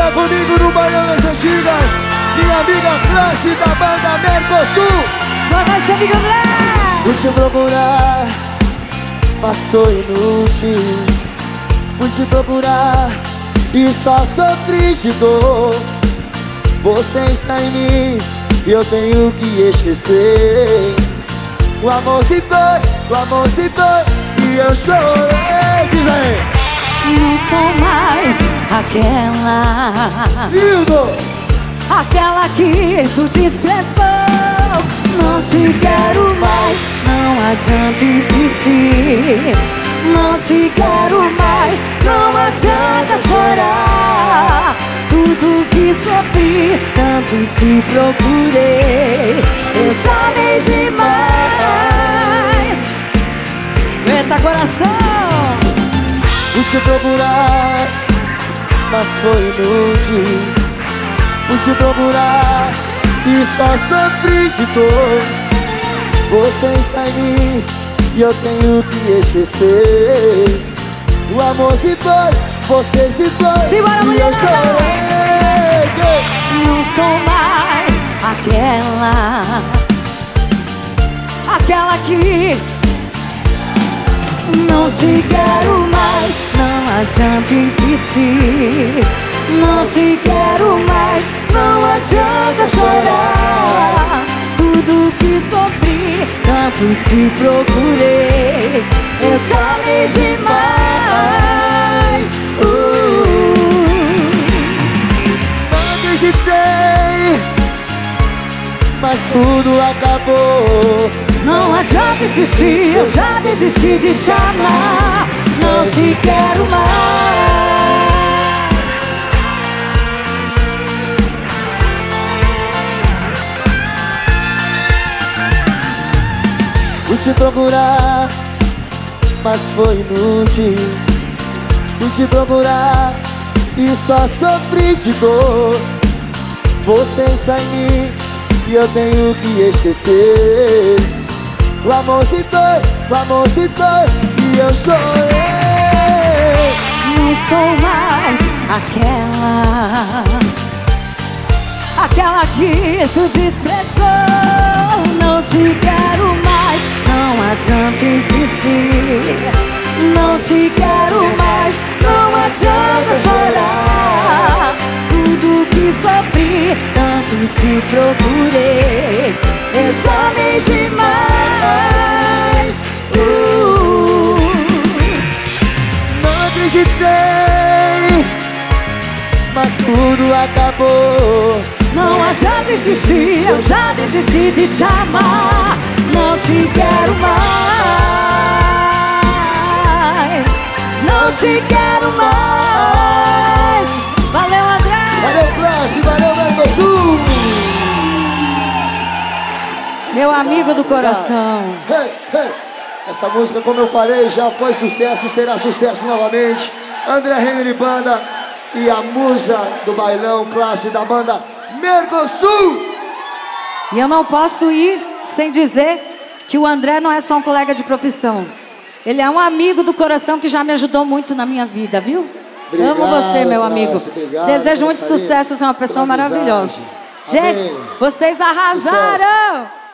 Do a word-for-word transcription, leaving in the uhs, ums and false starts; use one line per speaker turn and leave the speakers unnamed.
tá comigo no Bailão das Antigas, minha amiga Classe da banda Mercosul.
Boa noite, amigo André.
Fui te procurar, passou inútil. Fui te procurar e só sofri de dor. Você está em mim e eu tenho que esquecer. O amor se foi, o amor se foi e eu chorei. Diz aí.
Não sou mais aquela,
Lindo!
aquela que tu desprezou. Não te quero mais, não adianta insistir. Não te quero mais, não adianta chorar. Tudo que sofri, tanto te procurei. Eu te amei demais. Eita, coração!
Fui te procurar, mas foi inútil. Fui te procurar e só sofri de dor. Você está em mim e eu tenho que esquecer. O amor se foi, você se foi.
Simbora,
e
mulher!
eu chorei.
Não sou mais aquela, aquela que não te quero mais, não adianta insistir. Não te quero mais, não adianta chorar. Tudo que sofri, tanto te procurei. Eu te amei demais. uh.
Não acreditei, mas tudo acabou.
Não adianta insistir, eu já desisti de te amar. Não te quero mais.
Fui te procurar, mas foi inútil. Fui te procurar e só sofri de dor. Você está em mim e eu tenho que esquecer. O amor se foi, o amor se foi e eu chorei.
Não sou mais aquela, aquela que tu desprezou. Não te quero mais, não adianta insistir. Não te quero mais, não adianta chorar. Tudo que sofri, tanto te procurei. Eu te amei demais. uh.
Não acreditei, mas tudo acabou.
Não adianta insistir, eu já desisti de te amar. Não te quero mais, não te quero mais. Valeu, André!
Valeu, Classe, valeu, Mercosul!
Meu amigo do coração.
Hey, hey. Essa música, como eu falei, já foi sucesso e será sucesso novamente. André Henry Banda e a musa do bailão, Classe da banda Mercosul.
E eu não posso ir sem dizer que o André não é só um colega de profissão. Ele é um amigo do coração que já me ajudou muito na minha vida, viu?
Obrigado,
Amo você, meu amigo.
Classe, obrigado,
Desejo muito
carinho,
sucesso, você é uma pessoa
pela amizade.
maravilhosa.
Amém.
Gente, vocês arrasaram!
Sucesso.